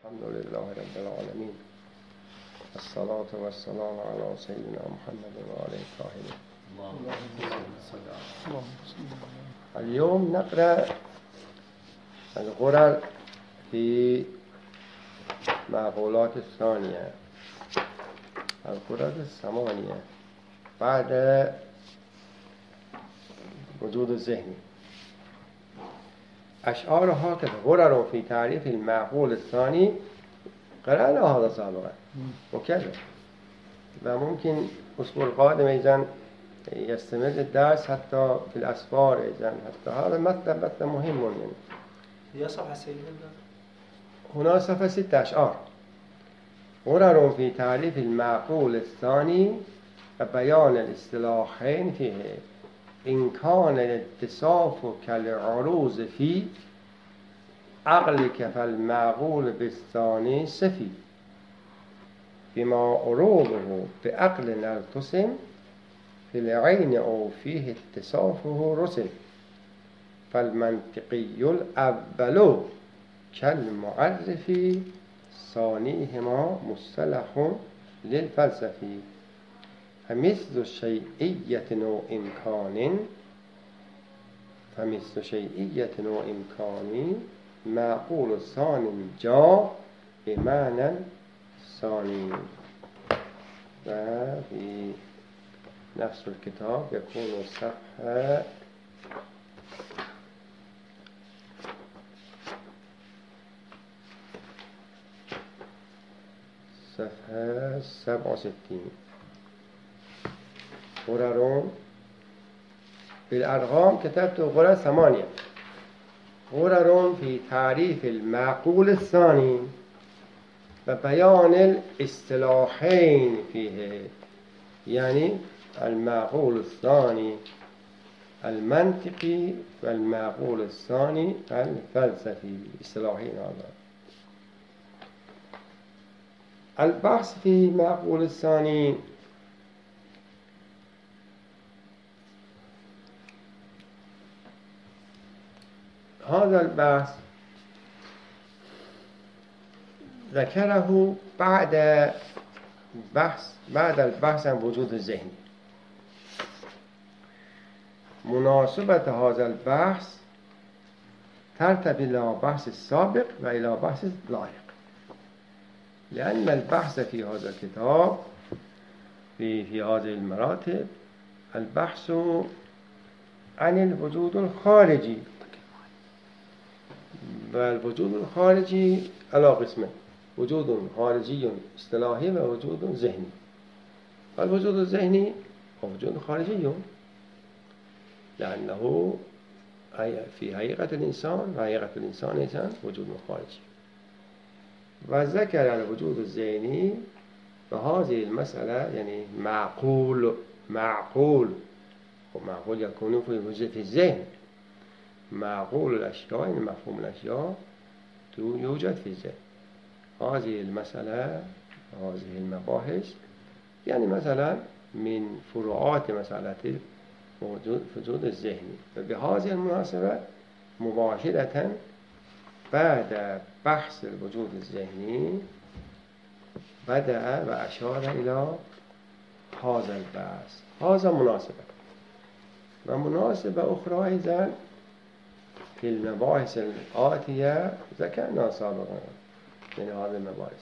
الحمد لله رب العالمين الصلاة والسلام على سيدنا محمد وعلى آله اليوم نقرأ الغرر في معقولات الثانية الغرر الثمانية بعد وجود الذهن. أشعار هكذا غرر في تعريف المعقول الثاني قرأنا هذا سابقا وكذا، وممكن الأسبوع القادم أيضا يستمر الدرس حتى في الأسفار أيضا، حتى هذا مطلب مهم يعني. هي صفحة سيدنا هنا صفحة 6 أشعار غرر في تعريف المعقول الثاني وبيان الاصطلاحين فيه. إن كان الاتصاف كالعروض في عقلك فالمعقول بالثاني سفي، بما عروضه بعقل التصم في العين أو فيه اتصافه رسم، فالمنطقي الأول كالمعرف ثانيهما مصطلح للفلسفي. فمثل شيئية وإمكان معقول ثاني جاء بمعنى ثاني. وفي نفس الكتاب يكون صفحة 67 غرر بالأرقام كتبت غرر 8 غرر في تعريف المعقول الثاني وبيان الاصطلاحين فيه، يعني المعقول الثاني المنطقي والمعقول الثاني الفلسفي اصطلاحين. هذا البحث في المعقول الثاني هذا البحث ذكره بعد البحث عن وجود الذهن. مناسبة هذا البحث ترتبط إلى بحث السابق وإلى بحث اللاحق، لأن البحث في هذا الكتاب في هذه المراتب البحث عن الوجود الخارجي، والوجود الخارجي على قسمين: وجود خارجي اصطلاحي ووجود ذهني. الوجود الذهني هو وجود خارجي لأنه في حقيقة الإنسان إنسان وجود خارجي. وذكر الوجود الذهني وهذه المسألة يعني معقول ومعقول يكون في الذهن. معقول الأشياء يعني مفهوم الأشياء يوجد في الذهن. هذه المسألة هذه المباحث يعني مثلا من فروعات مسألة وجود الذهني. وبهذه المناسبة مباشرة بعد بحث الوجود الذهني بدأ وأشار إلى هذا البحث. هذا مناسبة. ومناسبة أخرى أيضا في المباحث الآتية ذكرنا سابقا من هذه المباحث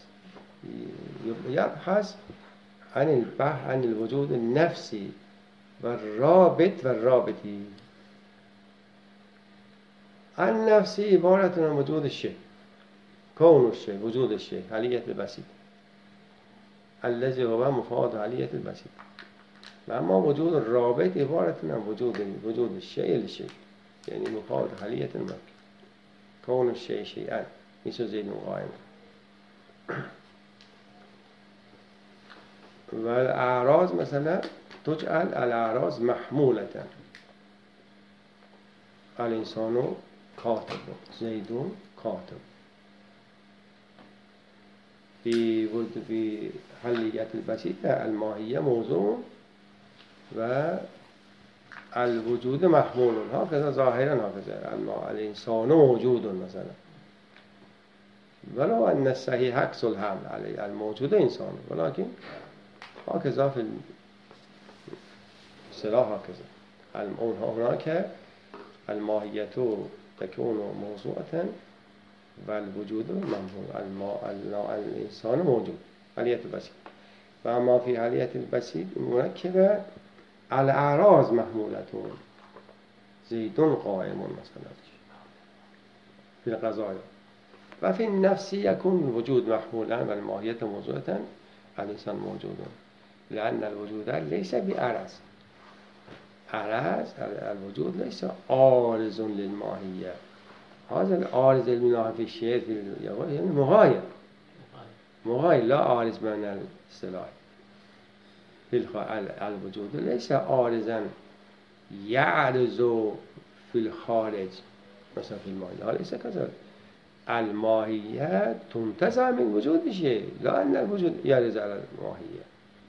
يبحث عن الوجود النفسي والرابطي. النفسي عبارة عن وجود الشيء، كون الشيء، وجود الشيء، حالية البسيط الذي هو مفاد حالية البسيط. أما وجود الرابط عبارة عن وجود الشيء للشيء، يعني مفاد حالية المركب، كون الشيء شيئا مثل زيد قائم. والأعراض مثلا تجعل الأعراض محمولة: الإنسان كاتب، زيد كاتب. في حالية البسيطة الماهية موضوع والوجود محمول، هكذا ظاهرا هكذا الإنسان موجود مثلا. ولو أن الصحيح عكس الحمل عليه الموجود إنسان، ولكن هكذا في الاصطلاح هكذا. هناك الماهية تكون موضوعة والوجود ممنوع. الإنسان موجود حالية البسيط، فأما في حالية البسيط مركبة الأعراض محمولة، زيد قائم مثلا في القضايا. وفي النفس يكون الوجود محمولا والماهية موضوعة، الإنسان موجود، لأن الوجود ليس بأعراض. الوجود ليس عارض للماهية. هذا العارض المناهي في الشيء يعني مغاير لا عارض من الاصطلاح. الوجود ليس عارضا يعرض في الخارج مثلا في الماهية، ليس كذلك. الماهية تنتزع من وجود شيء، لا أن الوجود يعرض على الماهية،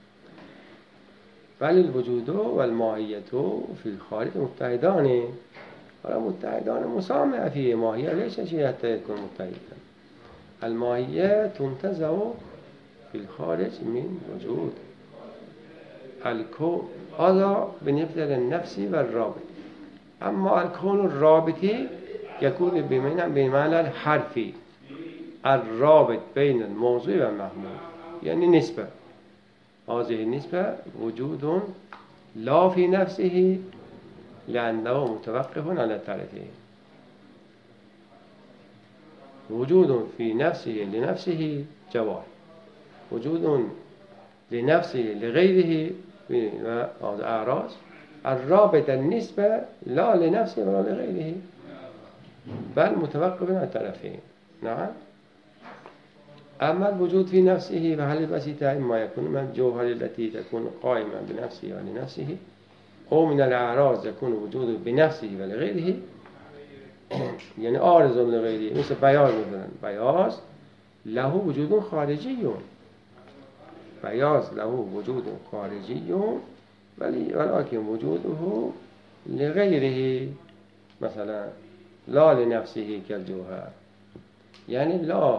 بل الوجود والماهية في الخارج متحدان، ولا متحدان مسامع في ماهية، ليس شيء حتى يكون متحدا. الماهية تنتزع في الخارج من وجود الكون، هذا بالنسبة للنفس والرابط. أما الكون الرابطي يكون بمعنى الحرفي، الرابط بين الموضوع والمحمول، يعني نسبة. هذه النسبة وجود لا في نفسه لأنه متوقف على الطرفين. وجود في نفسه لنفسه جوار، وجود لنفسه لغيره هذا أعراض. الرابط النسبة لا لنفسه ولا لغيره، بل متوقف على الطرفين. نعم. أما الوجود في نفسه فهل البسيطة إما يكون من الجوهر التي تكون قائمة بنفسه ولنفسه، أو من الأعراض يكون وجود بنفسه ولغيره، يعني عارض لغيره. مثل بياض مثلا، بياض له وجود خارجي، بياض له وجود خارجي ولكن وجوده لغيره مثلا لا لنفسه كالجوهر، يعني لا.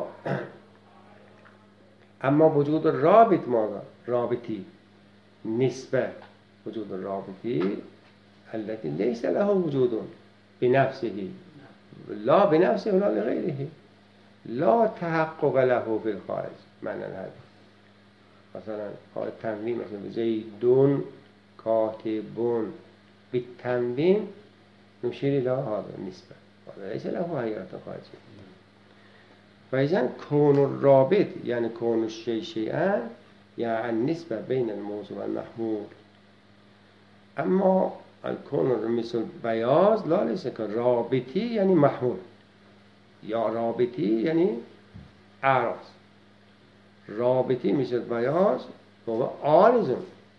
أما وجود الرابط ماذا؟ رابطي نسبة، وجود الرابطي التي ليس له وجود بنفسه، لا بنفسه ولا لغيره، لا تحقق له في الخارج. معنى هذا مثلا التنوين، مثلا زيد كاتب، بالتنوين نشير إلى هذا النسبة، هذا ليس له هيئة خارجية. فإذا كون الرابط يعني كون الشيء شيئا، يعني النسبة بين الموضوع والمحمول. أما الكون مثل بياض لا، ليس كرابطي يعني محمول، يا رابطي يعني أعراض. رابطي مثل بياض هو عارض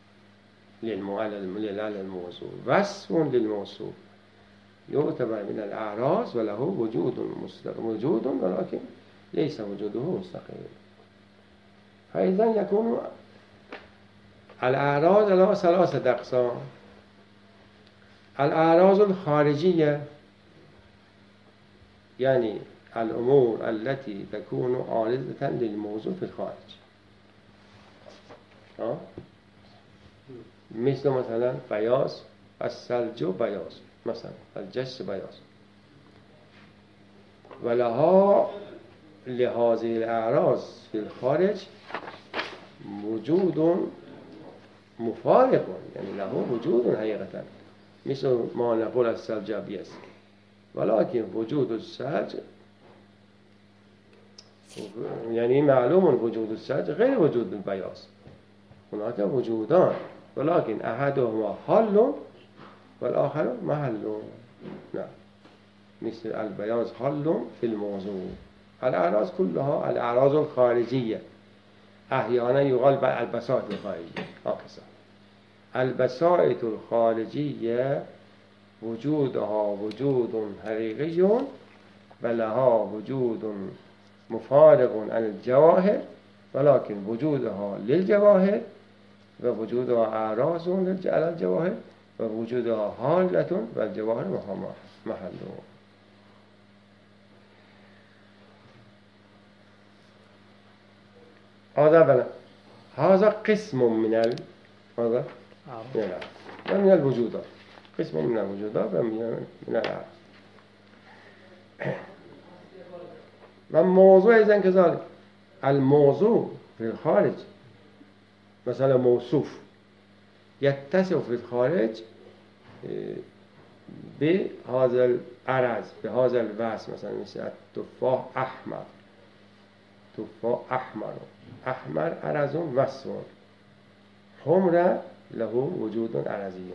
للموضوع، وصف للموصوف، يعتبر من الأعراض وله وجود ولكن ليس وجوده مستقيم. فإذا يكون الأعراض له ثلاثة أقسام. الأعراض الخارجية يعني الأمور التي تكون عارضة للموضوع في الخارج، مثل مثلا بياض الثلج بياض، مثلا الجس بياض، ولها لهذه الأعراض في الخارج وجود مفارق، يعني له وجود حقيقة، مثل ما نقول الثلج أبيض، ولكن وجود الثلج يعني معلوم وجود الثلج غير وجود البياض. هناك وجودان ولكن أحدهما حل والآخر محل. نعم. مثل البياض حل في الموضوع. الأعراض كلها الأعراض الخارجية، أحيانا يقال البساط الخارجية هكذا. البسائط الخارجية وجودها وجود حقيقي ولها وجود مفارق عن الجواهر، ولكن وجودها للجواهر ووجودها أعراض على الجواهر ووجودها حالة والجواهر محله. هذا بلا هذا قسم من ماذا؟ من الأعراض ومن الوجودات، قسم من الوجودات ومن الأعراض. والموضوع إذن كذلك، الموضوع في الخارج مثلا موصوف يتصف في الخارج بهذا العرض، بهذا الوصف، مثلا مثل التفاح أحمر، تفاح أحمر عرض وصف، حمر له وجود عرضي.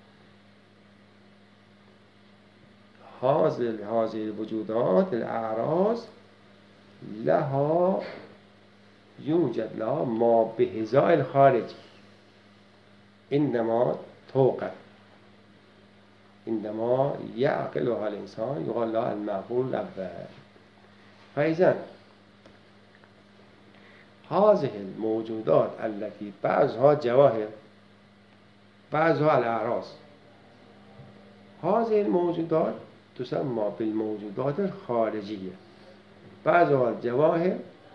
هذه الوجودات الأعراض لها يوجد لها ما بهزاء الخارج عندما توقع، عندما يعقلها الإنسان يقال لها المعقول الأول. فإذا هذه الموجودات التي بعضها جواهر بعضها الأعراض، هذه الموجودات تسمى بالموجودات الخارجية، بعضها الجواهر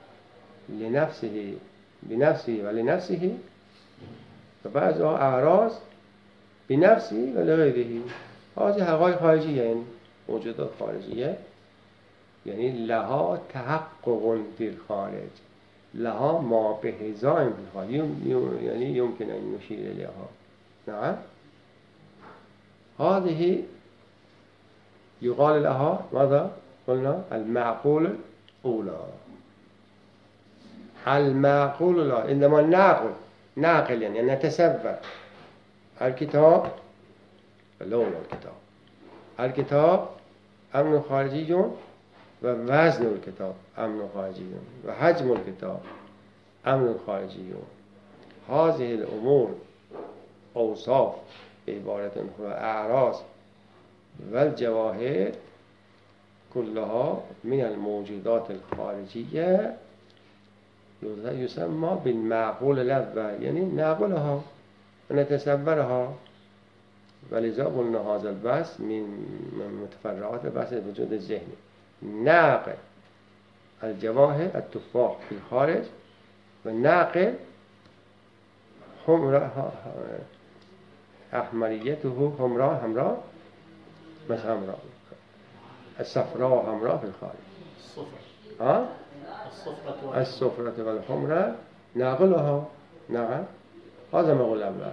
بنفسه ولنفسه، وبعضها أعراض بنفسه ولغيره. هذه حقائق خارجية، يعني موجودات خارجية، يعني لها تحقق في الخارج، لها ما بهزاء في الخارج، يعني يمكن أن نشير إليها. نعم، هذه يقال لها ماذا؟ قلنا المعقول الأولى. المعقول الأولى عندما نعقل يعني نتصور الكتاب، لون الكتاب أمر خارجي، ووزن الكتاب أمر خارجي، وحجم الكتاب أمر خارجي. هذه الأمور أوصاف بعبارة أخرى أعراض والجواهر كلها من الموجودات الخارجية يسمى بالمعقول الأول، يعني نعقلها ونتصورها. ولذا قلنا هذا البحث من متفرعات البحث الوجود الذهني. نعقل الجواهر التفاح في الخارج، ونعقل أحمريته حمراء مثلا حمراء، الصفراء حمراء في الخارج. الصفرة والحمرة نعقلها. نعم، هذا معقول الأول.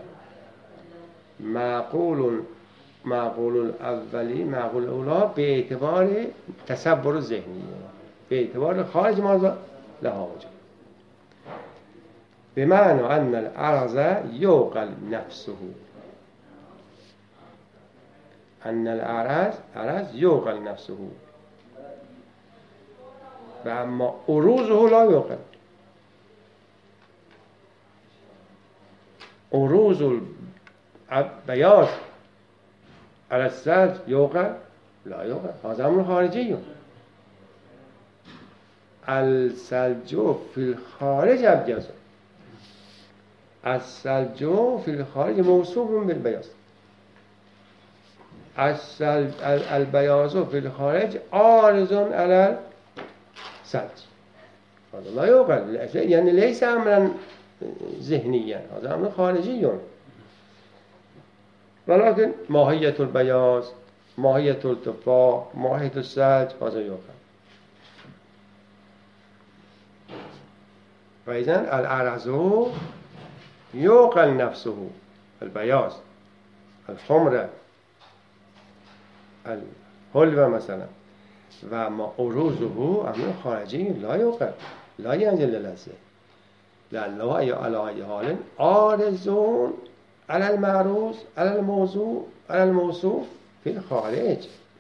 معقول الأولي، معقول الأولى باعتبار تصور الذهني، باعتبار الخارج ماذا؟ لها وجود، بمعنى أن العرض يعقل نفسه، أن العرض يعقل نفسه، وأما أروزه لا يعقل. أروز البياض على الثلج يعقل؟ لا يعقل، هذا أمر خارجي. الثلج في الخارج أبيض، الثلج في الخارج موصوف بالبياض، البياض في الخارج عارض على الثلج، هذا لا يعقل، يعني ليس أمرا ذهنيا، هذا أمر خارجي. ولكن ماهية البياض، ماهية التفاح، ماهية الثلج هذا يعقل. فإذن العرض يعقل نفسه، البياض، الحمرة، الحلوة مثلا، وما أروزه أمر خارجي لا يعقل، لا ينزل للذهن، لأنه على أي حال عارض على المعروض، على الموضوع، على الموصوف في الخارج.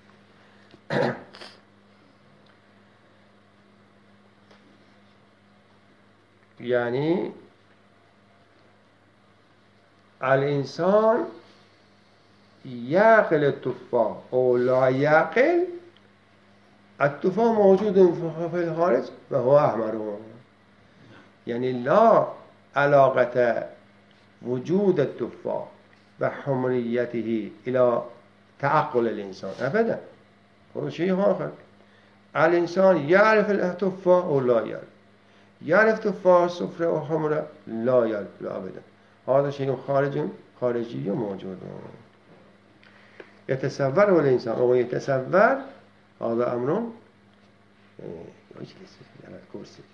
يعني الإنسان يعقل التفاح أو لا يعقل، التفاح موجود في الخارج وهو أحمر، يعني لا علاقة وجود التفاح بحمريته إلى تعقل الإنسان أبدا، هو شيء آخر. الإنسان يعرف التفاح أو لا يعرف، يعرف تفاح صفر وحمرة لا يأكل أبدا. هذا شيء خارجي موجود. يتصور الإنسان أو يتصور هذا أمر يجلس على الكرسي.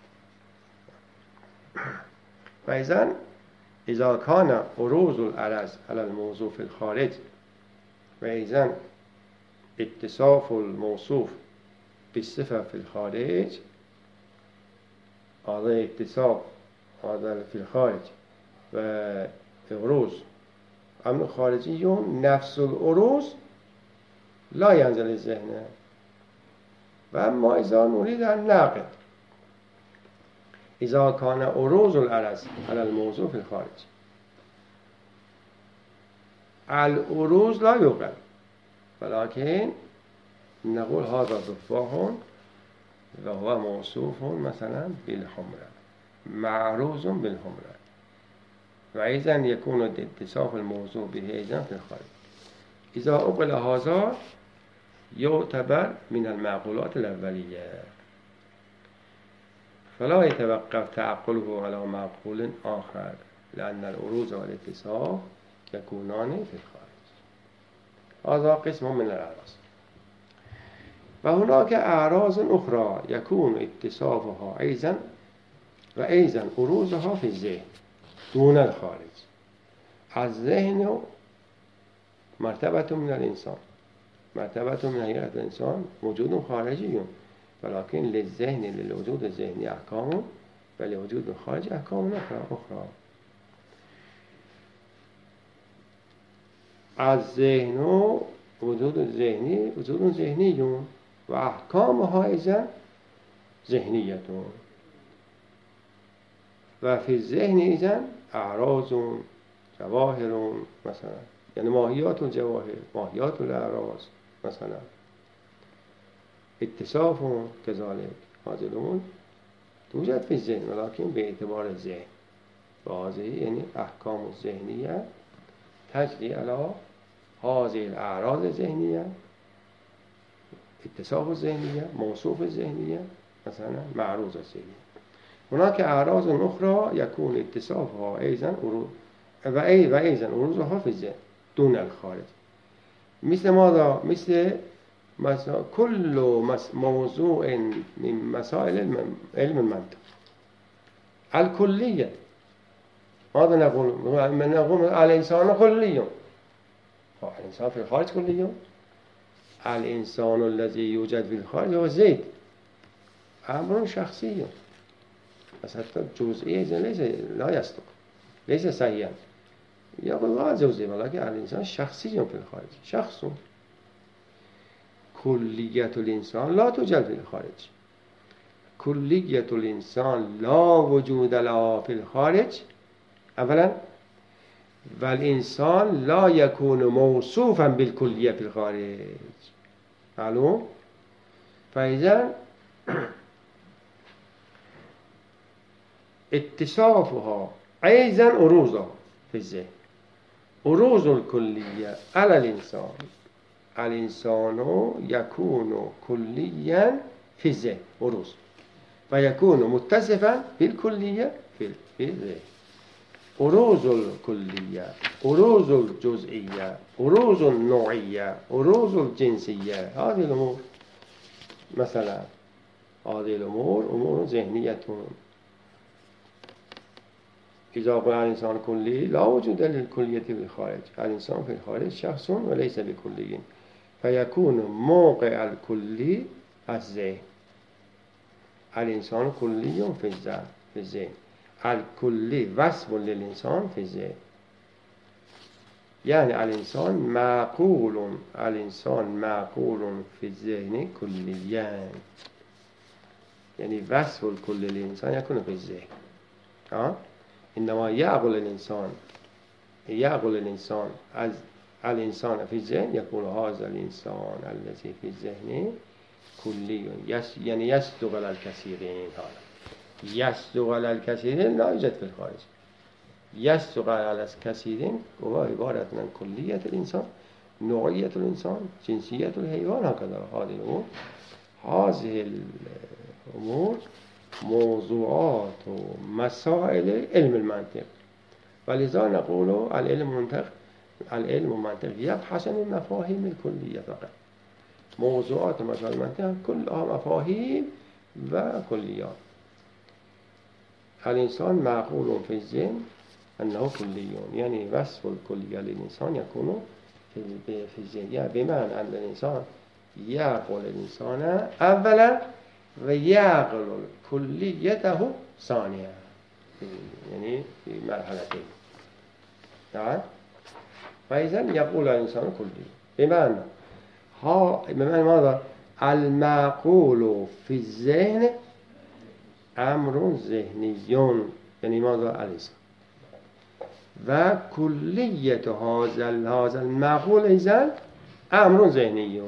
فإذا إذا كان أروز العرض على الموصوف في الخارج وإذا اتصاف الموصوف بالصفة في الخارج، هذا اتصاف هذا في الخارج وأروز أمر خارجي، نفس الأروز لا ينزل الذهن. وأما إذا نريد الناقض، إذا كان أروز العرض على الموضوع في الخارج، الأروز لا يقبل، ولكن نقول هذا تفاح وهو موصوف مثلا بالحمرة، معروز بالحمرة، وإذا يكون اتصاف الموضوع به أيضا في الخارج. إذا أقبل هذا يعتبر من المعقولات الأولية، فلا يتوقف تعقله على معقول آخر، لأن الأروز والاتصاف يكونان في الخارج. هذا قسم من الأعراض. وهناك أعراض أخرى يكون اتصافها أيضا أروزها في الذهن دون الخارج. الذهن مرتبة من الإنسان، مرتبة من هيئة الإنسان وجود خارجي، ولكن للذهن للوجود الذهني أحكام، ولوجود الخارج أحكام أخرى. الذهن وجود الذهني وجود ذهني، وأحكامها أيضا ذهنية. وفي الذهن إذن أعراض جواهر مثلا، يعني ماهيات الجواهر، ماهيات الأعراض مثلا، اتصاف كذلك. هذه الأمور توجد في الذهن ولكن باعتبار الذهن، وهذه يعني أحكام الذهنية تجري على هذه الأعراض الذهنية، اتصاف الذهنية، موصوف الذهنية مثلا، معروض الذهنية. هناك أعراض أخرى يكون اتصافها أيضا وأيضا أروزها في الذهن دون الخارج. مثل ماذا؟ مثل كل موضوع من مسائل علم المنطق الكلية. ماذا نقول الإنسان كلي. الإنسان في الخارج كلي. الإنسان الذي يوجد في الخارج هو زيد، أمر شخصي، بس حتى جزئية لا يصدق، ليس صحيحا. يقول الله جزئي، ولكن الإنسان شخصي في الخارج، شخص. كلية الإنسان لا توجد في الخارج. كلية الإنسان لا وجود له في الخارج أولا، والإنسان لا يكون موصوفا بالكلية في الخارج. معلوم؟ فإذا اتصافها أيضا أروزها في الذهن. أروز الكلية على الإنسان، الإنسان يكون كليا في الذهن أروز، فيكون متصفا بالكلية في الذهن. أروز الكلية، أروز الجزئية، أروز النوعية، أروز الجنسية، هذه الأمور مثلا، هذه الأمور أمور ذهنية. إذا قال الإنسان كلي لا وجود للكلية في الخارج، الإنسان في الخارج شخص وليس بكلي، فيكون موقع الكلي الذهن. الإنسان كلي في الذهن، الكلي وصف للإنسان في الذهن، يعني الإنسان معقول في الذهن كليا، يعني وصف الكل للإنسان يكون في الذهن. إنما يعقل الإنسان الإنسان في الذهن، يقول هذا الإنسان الذي في الذهن كلي، يعني يصدق على الكثيرين. هذا يصدق على الكثيرين لا يوجد في الخارج. يصدق على الكثيرين هو عبارة عن كلية الإنسان، نوعية الإنسان، جنسية الحيوان، هكذا. هذه الأمور موضوعات و مسائل علم المنطق ولذا نقول العلم المنطق يبحث عن المفاهيم الكلية فقط. موضوعات مسائل المنطق كلها مفاهيم و كليات. الإنسان معقول في الذهن أنه كلي، يعني وصف الكلية للإنسان يكون في الذهن، يعني بمعنى أن الإنسان يعقل الإنسان أولا ويعقل كليته ثانيا، يعني في مرحلتين. نعم. فإذا يقول الإنسان كلي بمعنى ماذا؟ المعقول في الذهن أمر ذهني، يعني ماذا؟ الإنسان و كلية هذا المعقول إذن أمر ذهني.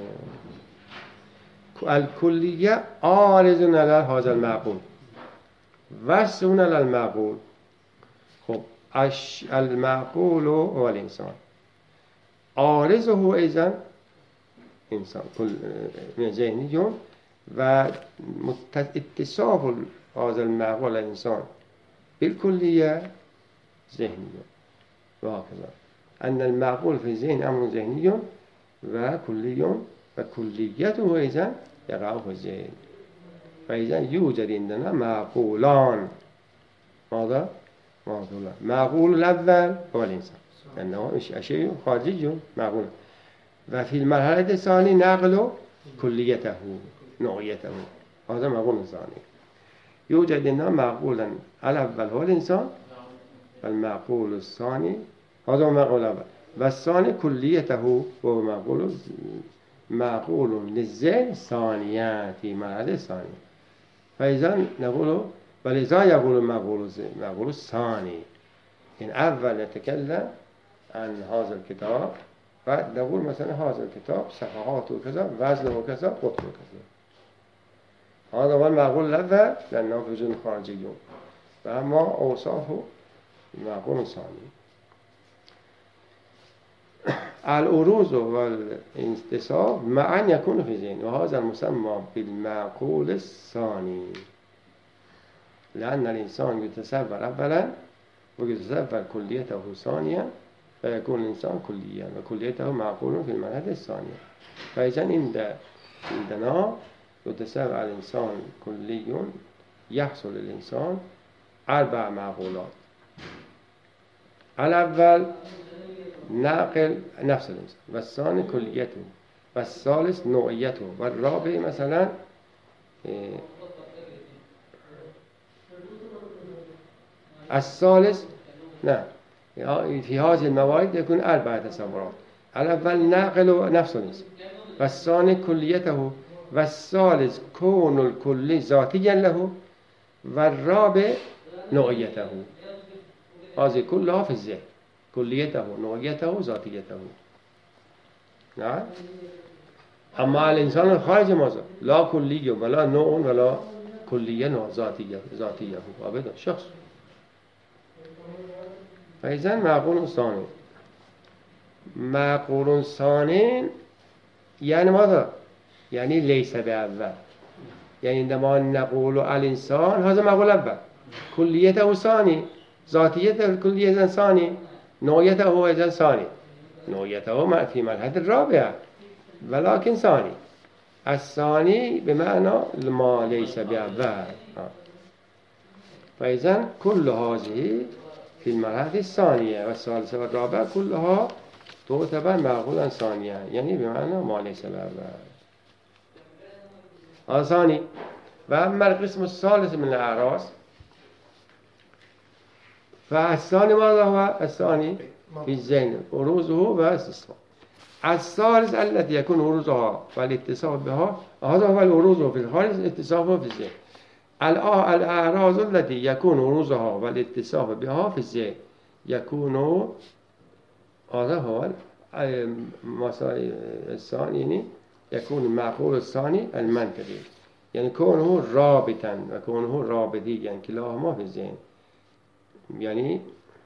الكلية عارض على هذا المعقول وصف على المعقول. خب المعقول هو الإنسان، عارضه إذن إنسان ذهني و اتصاف هذا المعقول الإنسان بالكلية ذهني. وهكذا أن المعقول في الذهن أمر ذهني وكلي وكليته إذن يقع في الذهن. فإذا يوجد عندنا معقولان. ماذا؟ معقولان. معقول الأول هو الإنسان لأنه شيء خارجي معقول، وفي المرحلة الثانية نقل كليته نوعيته، هذا معقول ثاني. يوجد عندنا معقولا الأول هو الإنسان، المعقول الثاني هذا معقول الأول، والثاني كليته وهو معقول للذهن ثانيا في مرحلة ثانية. فإذا نقول ولذا يقول المعقول الثاني. إن أول نتكلم عن هذا الكتاب بعد نقول مثلا هذا الكتاب صفحاته كذا، وزنه كذا، قطره كذا. هذا هو المعقول الأول لأنه في وجود خارجي. وأما أوصافه معقول ثاني. الأروز والانتصاب معا يكون في الذهن، وهذا المسمى بالمعقول الثاني، لأن الإنسان يتصور أولا ويتصور كليته ثانيا فيكون الإنسان كليا وكليته معقول في المرحلة الثانية. فإذا عندنا يتصور الإنسان كلي يحصل الإنسان 4 معقولات. الأول ناقل نفس الإنسان، والثاني كليته، والثالث نوعيته، والرابع مثلا الثالث نعم في هذه الموارد يكون 4 تصورات. الأول ناقل نفس الإنسان، والثاني كليته، والثالث كون الكل ذاتيا له، والرابع نوعيته. هذه كلها في الذهن، كليته نوعيته ذاتيته. نعم. أما الإنسان الخارجي ماذا؟ لا كلية ولا نوع ولا كلية ذاتية أبدا شخص. فإذا معقول ثاني. معقول ثاني يعني ماذا؟ يعني ليس بأول. يعني عندما نقول الإنسان هذا معقول أول، كليته ثاني، ذاتيته كلية ثاني، نوعيته أيضا ثاني. نوعيته في مرحلة الرابعة ولكن ثاني. الثاني بمعنى ما ليس بأول. فإذا كل هذه في المرحلة الثانية والثالثة والرابعة كلها تعتبر معقولا ثانيا، يعني بمعنى ما ليس بأول. هذا ثاني. وأما القسم الثالث من الأعراض فالثاني ماذا هو؟ الثاني في الذهن أروزه واستثناء. الثالث التي يكون أروزها والاتصاف بها هذا هو الأروز في الخارج، الاتصاف في الذهن. الأعراض التي يكون أروزها والاتصاف بها في الذهن يكون هذا هو المسائل الثاني، يعني يكون المعقول الثاني المنطقي، يعني كونه رابطا وكونه رابطي، يعني كلاهما في الذهن. يعني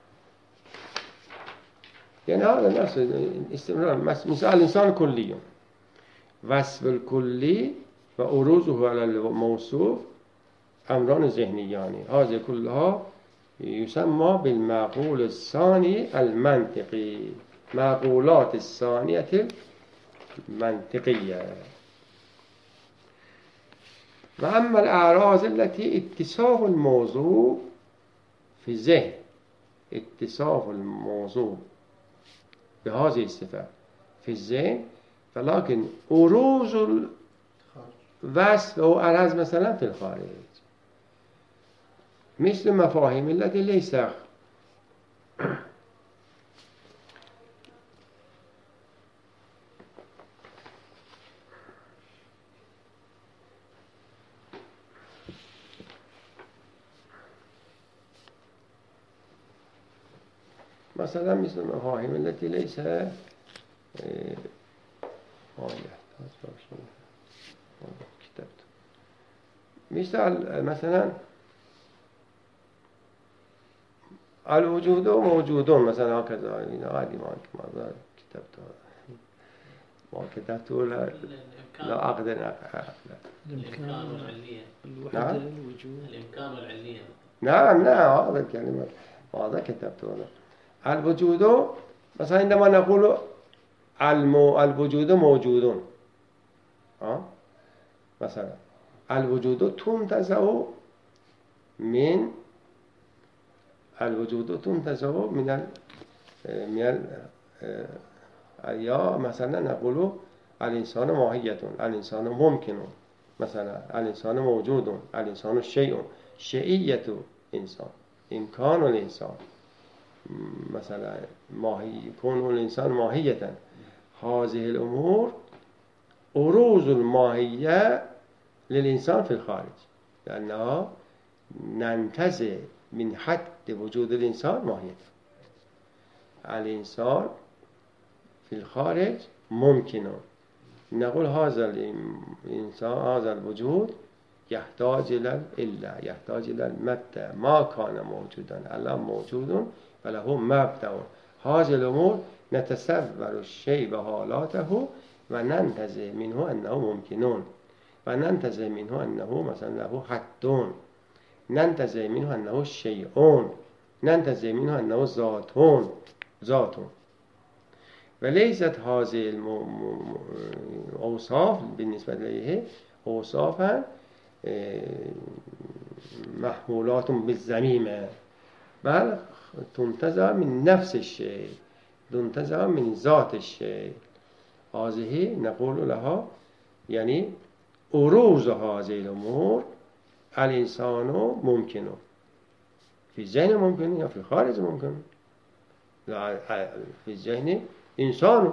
هذا نفس استمرار. مثال الإنسان كلي، وصف الكلي وأروزه على الموصوف امران ذهنیانی هذه كلها يسمى بالمعقول الثاني المنطقي معقولات الثانية المنطقية. وأما الأعراض التي اتصاف الموضوع في الذهن اتصاف الموضوع بهذه الصفة في الذهن ولكن أروز الوصف أو أرز مثلا في الخارج مثل مفاهيم التي ليس مثلا مثل المفاهيم التي ليس مثلا الوجود موجودون مثلا هكذا این عادي ما كتبته ما كتبته لا أقدر الإمكان والعلية نعم الوجود الإمكان والعلية نعم هذا الكلمة هذا كتبته أنا الوجود مثلا عندما نقول الوجود موجودون مثلا الوجود تنتزع من یا مثلا نقول الانسان ماهیة الانسان ممکن مثلا الانسان موجود الانسان شیء شیئیت انسان امکان الانسان مثلا ماهی کون الانسان ماهیة هذه الامور أروز الماهیة للإنسان في الخارج لأنها ننتزع من حد وجود الإنسان ماهية الإنسان في الخارج ممكن نقول هذا الإنسان هذا الوجود يحتاج إلى الإلا يحتاج إلى المبدأ ما كان موجودا الآن موجود وله مبدأ هذه الأمور نتصور الشيء بحالاته وننتزع منه أنه ممكنون وننتزع منه أنه مثلا له حد ننتزع منه أنه شيء ننتزع منه أنه ذات وليست هذه الأوصاف بالنسبة إليه أوصافا محمولات بالذميمة بل تنتزع من نفس الشيء تنتزع من ذات الشيء هذه نقول لها يعني أروز هذه الأمور الإنسان ممكن في الذهن ممكن یا في الخارج ممكن في الذهن إنسان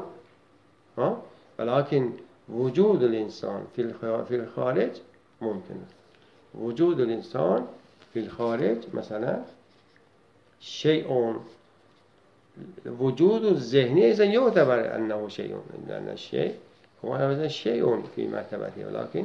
ولكن وجود الإنسان في الخارج ممكن وجود الإنسان في الخارج مثلا شيء وجود الذهني إذا يعتبر أنه شيء لأن الشيء هو شيء في مرتبته ولكن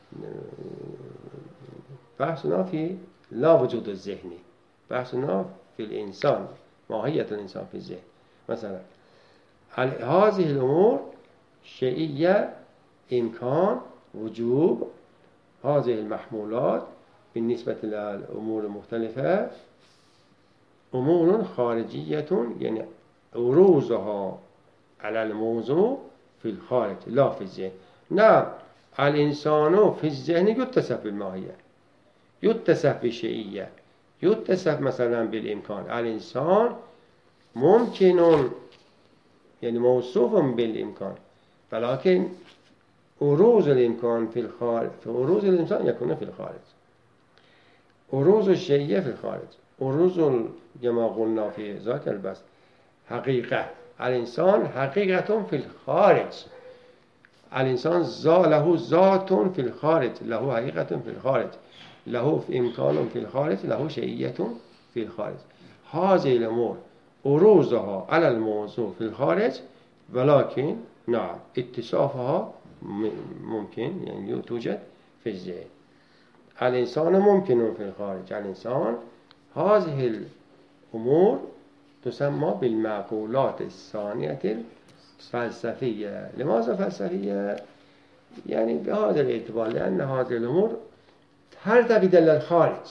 بحثنا في لا وجود الذهني بحثنا في الإنسان ماهية الإنسان في الذهن مثلا هذه الأمور شيئية إمكان وجوب هذه المحمولات بالنسبة للأمور المختلفة أمور خارجية يعني عروضها على الموضوع في الخارج لا في الذهن نعم الإنسان في الذهن يتصف بالماهية يتصف بالشيئية يتصف مثلا بالإمكان الإنسان ممكن يعني موصوف بالإمكان ولكن عروض الإمكان في الخارج عروض الإنسان يكون في الخارج عروض الشيئية في الخارج عروض كما قلنا في ذاك البحث حقيقة الإنسان حقيقة في الخارج الإنسان له ذات في الخارج له حقيقة في الخارج له إمكان في الخارج له شيئية في الخارج هذه الأمور عروضها على الموضوع في الخارج ولكن نعم اتصافها ممكن يعني توجد في الذهن الإنسان ممكن في الخارج الإنسان هذه الأمور تسمى بالمعقولات الثانية الفلسفية لماذا فلسفية؟ يعني بهذا الاعتبار لأن هذه الأمور ترتبط للخارج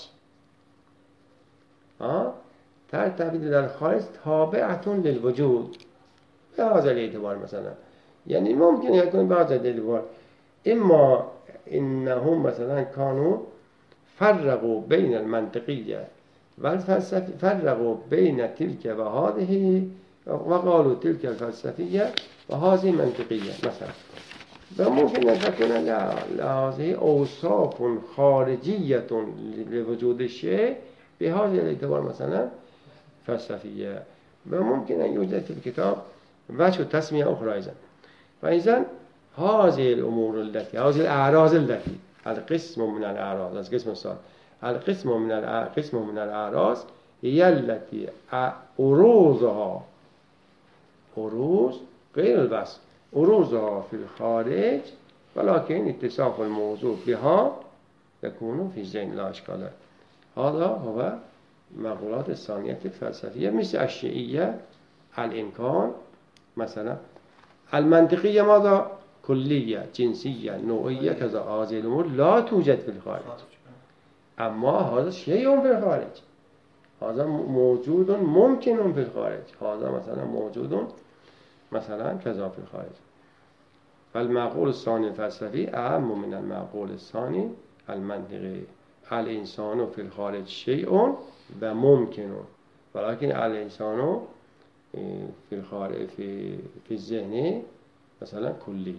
ترتبط للخارج تابعة للوجود بهذا الاعتبار مثلا يعني ممكن يكون بهذا الاعتبار إما إنهم مثلا كانوا فرقوا بين المنطقية والفلسفة فرقوا بين تلك وهذه وقالوا تلك الفلسفية وهذه منطقية مثلا وممكن أن تكون هذه أوصاف خارجية لوجود الشيء بهذا الاعتبار مثلا فلسفية وممكن أن يوجد في الكتاب وجه تسمية أخرى أيضا فإذا هذه الأمور التي هذه الأعراض التي القسم من الأعراض القسم الثاني القسم من الأعراض هي التي أروزها أروز غير البس أروزها في الخارج ولكن اتصاف الموضوع بها يكون في الذهن لا إشكال هذا هو مقولات الثانية الفلسفية مثل الشيئية الإمكان مثلا المنطقية ماذا؟ كلية جنسية نوعية كذا هذه الأمور لا توجد في الخارج أما هذا شيء في الخارج هذا موجود ممكن في الخارج هذا مثلا موجود مثلا كذا في الخارج فالمعقول الثاني الفلسفي أهم من المعقول الثاني المنطقي الإنسان في الخارج شيء وممكن ولكن الإنسان في الخارج في الذهن مثلا كلي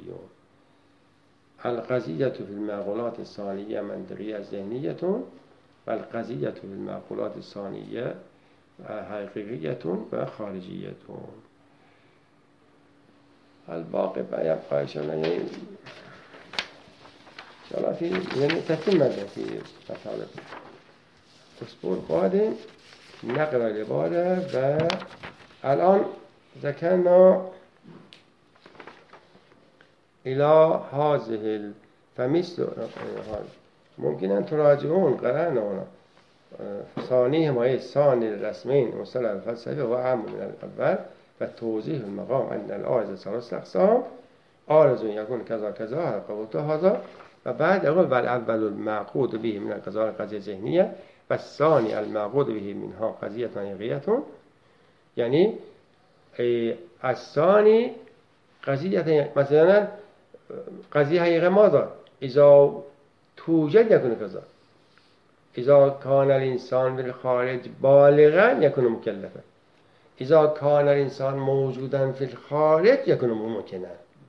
القضية في المعقولات الثانية منطقية ذهنية والقضية في المعقولات الثانية حقيقية وخارجية الباقي بقى يبقى إن شاء الله في يعني تتمة في مطالب الأسبوع القادم نقرأ العبارة والآن ذكرنا إلى هذه فمثل ممكن أن تراجعون قرأنا هنا ثانيهما هي الثاني الرسمين مصطلح الفلسفي هو أهم من الأول وتوضيح المقام أن العارض ثلاث أقسام عارض يكون كذا كذا قلت هذا وبعد أقول والأول المعقود به من القضايا القضية الذهنية والثاني المعقود به منها قضية حقيقية يعني الثاني قضية مثلا قضية حقيقة ماذا؟ إذا توجد يكون كذا إذا كان الإنسان في الخارج بالغا يكون مكلفا إذا كان الإنسان موجودا في الخارج يكون ممكنا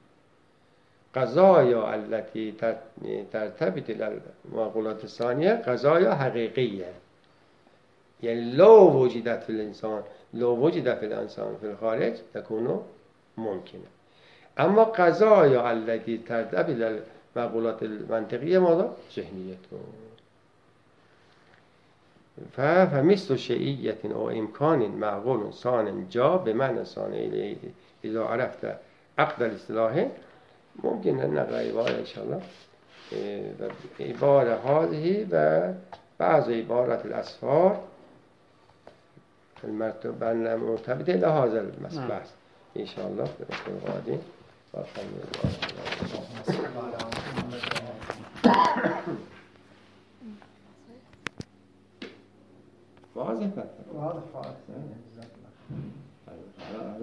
قضايا التي ترتبط بالمعقولات الثانية قضايا حقيقية يعني لو وجدت في الإنسان لو وجد في الإنسان في الخارج تكون ممكنة أما قضايا التي ترتبط بالمعقولات المنطقية ماذا؟ ذهنية فمثل شيئية أو إمكان معقول ثان جاء بمعنى ثاني إذا عرفت عقد الاصطلاح ممكن أن نقرأ عبارة إن شاء الله عبارة هذه وبعض عبارة الأسفار المرتبة المرتبطة إلى هذا المبحث إن شاء الله في الأسبوع القادم والحمد لله واضح واضح